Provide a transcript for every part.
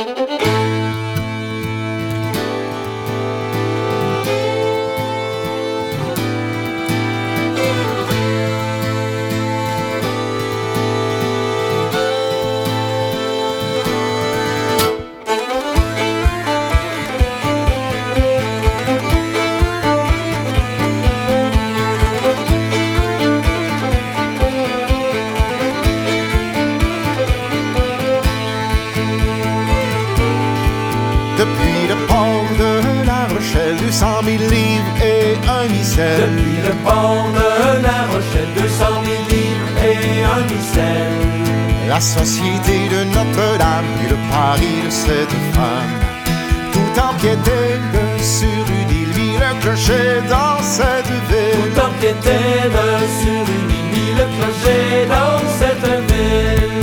Depuis le port de La Rochelle, 200 000 livres et un missel. Depuis le port de La Rochelle, 200 000 livres et un missel. La société de Notre-Dame et le pari de cette femme, tout empiétait sur une île, mit le clocher dans cette ville. Tout empiétait sur une île, mit le clocher dans cette ville.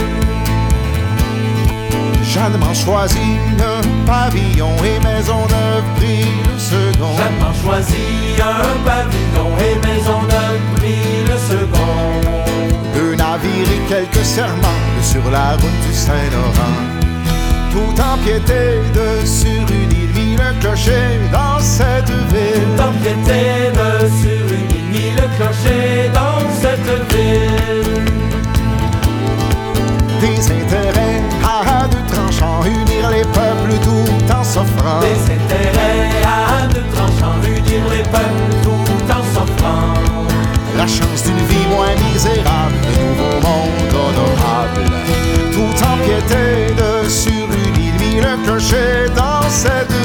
Jeanne m'en choisit un pavillon et Maisonneuve prit le second. Jeanne m'en choisit un pavillon et Maisonneuve prit le second. Deux navires et quelques serments sur la route du Saint-Laurent. Tout empiétait sur une île, mit le clocher dans cette ville. Tout empiétait sur une île, mit le clocher dans cette ville. Des intérêts à deux tranchants, unir les peuples tout en s'offrant. Des intérêts à deux tranchants, unir les peuples tout en s'offrant. La chance d'une vie moins misérable, de nouveau monde honorable. Tout empiétait sur une île, mit le clocher dans cette